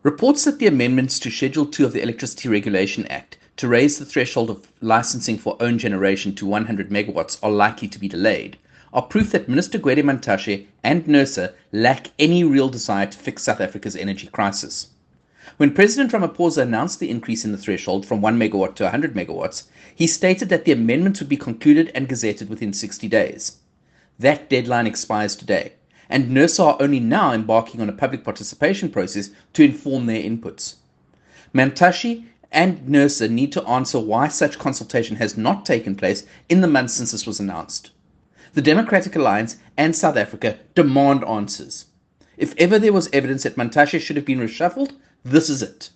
Reports that the amendments to Schedule 2 of the Electricity Regulation Act to raise the threshold of licensing for own generation to 100 megawatts are likely to be delayed are proof that Minister Gwede Mantashe and NERSA lack any real desire to fix South Africa's energy crisis. When President Ramaphosa announced the increase in the threshold from 1 megawatt to 100 megawatts, he stated that the amendments would be concluded and gazetted within 60 days. That deadline expires today, and NERSA are only now embarking on a public participation process to inform their inputs. Mantashe and NERSA need to answer why such consultation has not taken place in the months since this was announced. The Democratic Alliance and South Africa demand answers. If ever there was evidence that Mantashe should have been reshuffled, this is it.